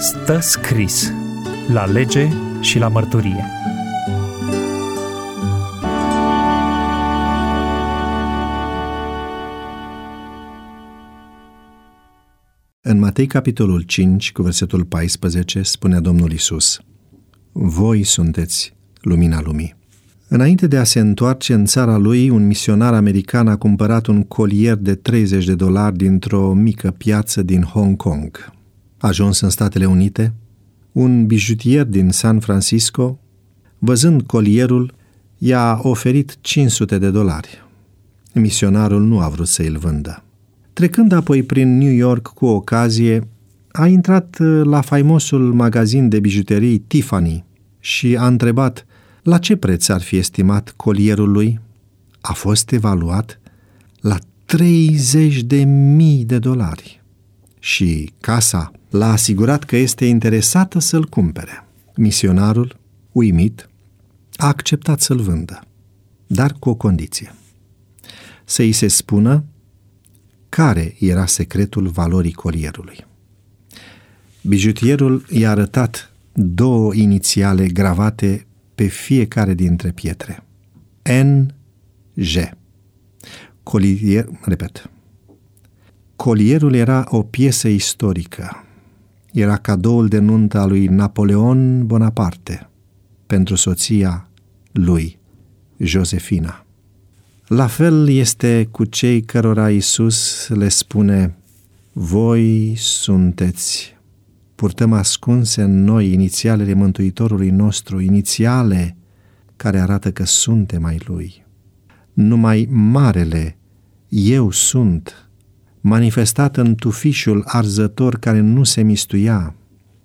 Stă scris la lege și la mărturie. În Matei, capitolul 5, cu versetul 14, spunea Domnul Iisus: Voi sunteți lumina lumii. Înainte de a se întoarce în țara lui, un misionar american a cumpărat un colier de $30 dintr-o mică piață din Hong Kong. Ajuns în Statele Unite, un bijutier din San Francisco, văzând colierul, i-a oferit $500. Misionarul nu a vrut să îl vândă. Trecând apoi prin New York cu ocazie, a intrat la faimosul magazin de bijuterii Tiffany și a întrebat la ce preț ar fi estimat colierul lui. A fost evaluat la $30.000 și casa l-a asigurat că este interesată să-l cumpere. Misionarul, uimit, a acceptat să-l vândă, dar cu o condiție: să îi se spună care era secretul valorii colierului. Bijutierul i-a arătat 2 inițiale gravate pe fiecare dintre pietre: NG. Colierul era o piesă istorică. Era cadoul de nuntă a lui Napoleon Bonaparte pentru soția lui, Josefina. La fel este cu cei cărora Iisus le spune: voi sunteți. Purtăm ascunse în noi inițialele Mântuitorului nostru, inițiale care arată că suntem ai Lui. Numai marele Eu sunt, manifestat în tufișul arzător care nu se mistuia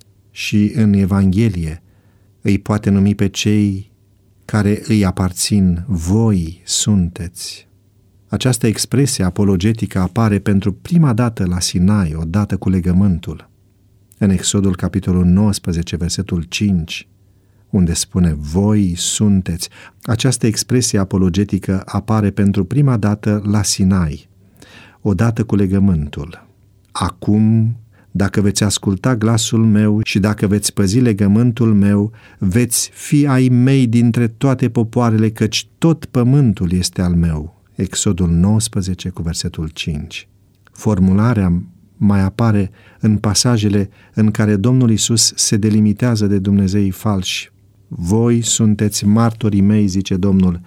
și în Evanghelie, îi poate numi pe cei care îi aparțin: voi sunteți. Această expresie apologetică apare pentru prima dată la Sinai, odată cu legământul, în Exodul capitolul 19, versetul 5, unde spune: voi sunteți. Această expresie apologetică apare pentru prima dată la Sinai, odată cu legământul. Acum, dacă veți asculta glasul meu și dacă veți păzi legământul meu, veți fi ai mei dintre toate popoarele, căci tot pământul este al meu. Exodul 19 cu versetul 5. Formularea mai apare în pasajele în care Domnul Iisus se delimitează de dumnezeii falși. Voi sunteți martorii mei, zice Domnul,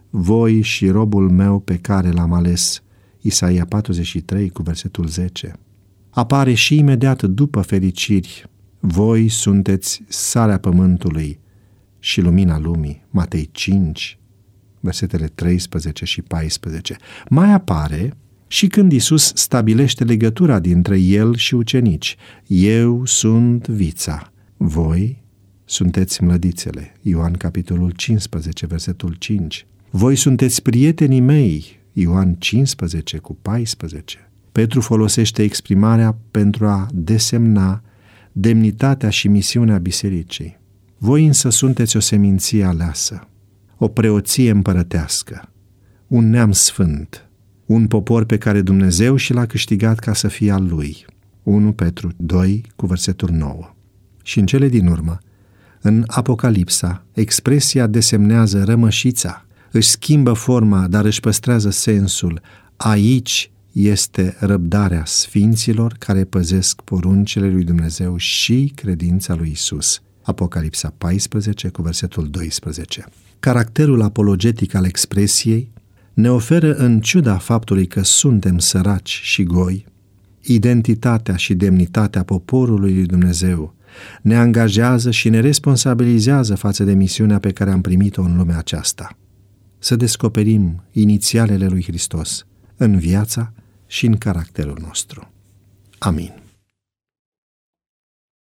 voi și robul meu pe care l-am ales. Isaia 43 cu versetul 10. Apare și imediat după fericiri: voi sunteți sarea pământului și lumina lumii. Matei 5, versetele 13 și 14. Mai apare și când Iisus stabilește legătura dintre El și ucenici: eu sunt vița, voi sunteți mlădițele. Ioan capitolul 15, versetul 5. Voi sunteți prietenii mei. Ioan 15 cu 14. Petru folosește exprimarea pentru a desemna demnitatea și misiunea bisericii. Voi însă sunteți o seminție aleasă, o preoție împărătească, un neam sfânt, un popor pe care Dumnezeu și l-a câștigat ca să fie al Lui. 1 Petru 2 cu versetul 9. Și în cele din urmă, în Apocalipsa, expresia desemnează rămășița, își schimbă forma, dar își păstrează sensul. Aici este răbdarea sfinților care păzesc poruncile lui Dumnezeu și credința lui Isus. Apocalipsa 14 cu versetul 12. Caracterul apologetic al expresiei ne oferă, în ciuda faptului că suntem săraci și goi, identitatea și demnitatea poporului lui Dumnezeu, ne angajează și ne responsabilizează față de misiunea pe care am primit-o în lumea aceasta: să descoperim inițialele lui Hristos în viața și în caracterul nostru. Amin.